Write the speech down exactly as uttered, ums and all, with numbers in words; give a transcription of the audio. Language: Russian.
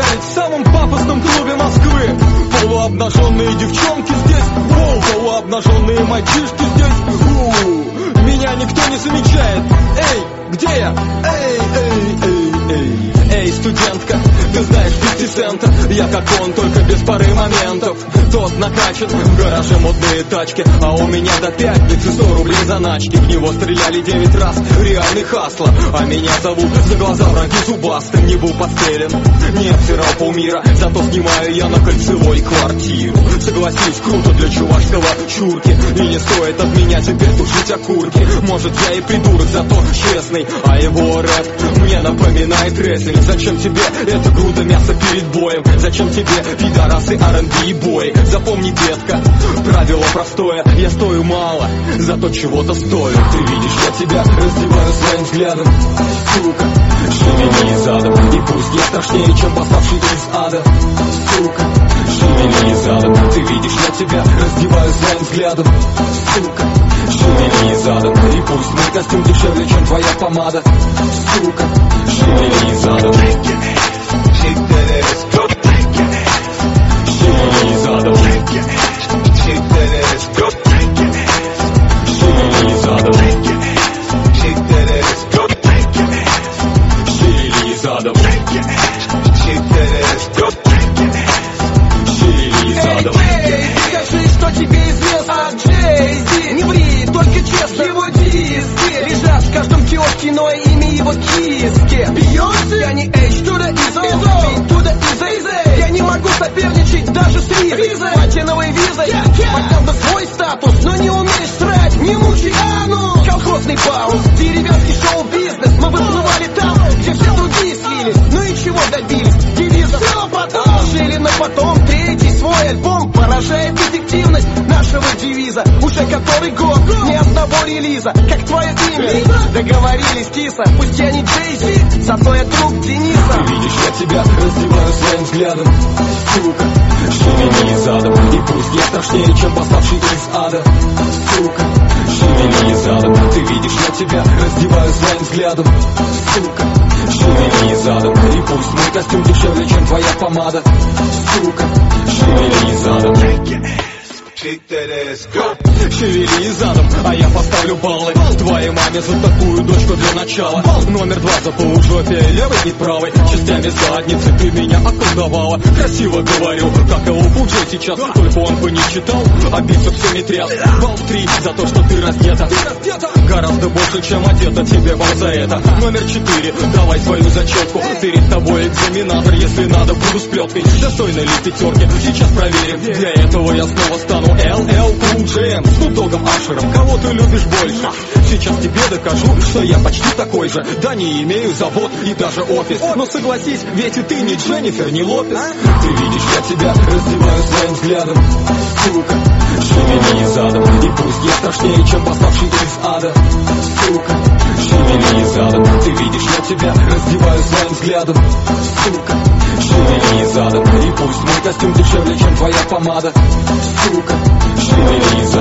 танцевать в самом пафосном клубе Москвы. Полуобнаженные девчонки здесь, воу, полуобнаженные мальчишки здесь. У-у-у. Меня никто не замечает. Эй, где я? Эй, эй, эй, эй. Эй, студентка, ты знаешь пятисента. Я как он, только без пары моментов. Тот накачан, в гараже модные тачки, а у меня до пятницы сто рублей заначки. В него стреляли девять раз, реальный хасло. А меня зовут за глаза враги зубастым. Не был подстрелен, не обсирал полмира, зато снимаю я на Кольцевой квартиру. Согласись, круто для чувашского чурки. И не стоит от меня теперь тушить окурки. Может, я и придурок, зато честный, а его рэп мне напоминает рестлинг. Зачем тебе эта груда мяса перед боем? Зачем тебе пидорасы, ар энд би и бой? Запомни, детка, правило простое. Я стою мало, зато чего-то стою. Ты видишь, я тебя раздеваю своим взглядом. Сука, шевели задом, и пусть я страшнее, чем восставший из ада. Сука, шевели задом. Ты видишь, я тебя раздеваю своим взглядом. Сука, шевели задом, и пусть мой костюм дешевле, чем твоя помада. Сука, шевели задом. Шевели задом. Шевели задом. Шевели задом. Шевели задом. Эй, скажи, что тебе известно о Джей-Зи. Не ври, только честно. Его диски лежат в каждом киоске, но имя его киски. Бейонсе, я не H to the Izzo, B to the Izzy. Я не могу соперничать даже с Ризой. Платиновой визой, поднял бы свой статус, но не умеешь срать, не мучай анус. Колхозный баунс, деревенский шоу-бизнес. Мы выплывали там, где все другие слились. Ну и чего добились? Девизом все потом жили, но потом третий свой альбом поражает эффективность нашего девиза. Уже который год, ни одного релиза. Как твое имя? Договорились, киса. Пусть я не Джей-Зи, зато я друг Дениса. Ты видишь, я тебя раздеваю своим взглядом. Сука, шевели задом, и пусть я страшнее, чем восставший из ада. Сука, шевели задом. Ты видишь, я тебя раздеваю своим взглядом. Сука, шевели задом, и пусть мой костюм дешевле, чем твоя помада. Сука, шевели задом. Шевели задом, а я поставлю баллы твоей маме за такую дочку для начала. Номер два за полужопие, левой и правой частями задницы ты меня околдовала. Красиво говорю, как его Буджи сейчас, только он бы не читал, а бицеп всеми тряс. Балл три за то, что ты раздета, гораздо больше, чем одета, тебе вам за это. Номер четыре, давай свою зачетку. Перед тобой экзаменатор, если надо, буду с плеткой. Достойны ли пятерки, сейчас проверим. Для этого я снова стану эл эл Cool J, с Нудогом Ашером. Кого ты любишь больше? Сейчас тебе докажу, что я почти такой же. Да, не имею завод и даже офис, но согласись, ведь и ты не Дженнифер, не Лопес. Ты видишь, я тебя раздеваю своим взглядом. Сука, шевели задом, и пусть я страшнее, чем восставший из ада. Сука, шевели задом. Ты видишь, я тебя раздеваю своим взглядом. Сука, шевели задом, и пусть мой костюм дешевле, чем твоя помада. Сука, шевели задом.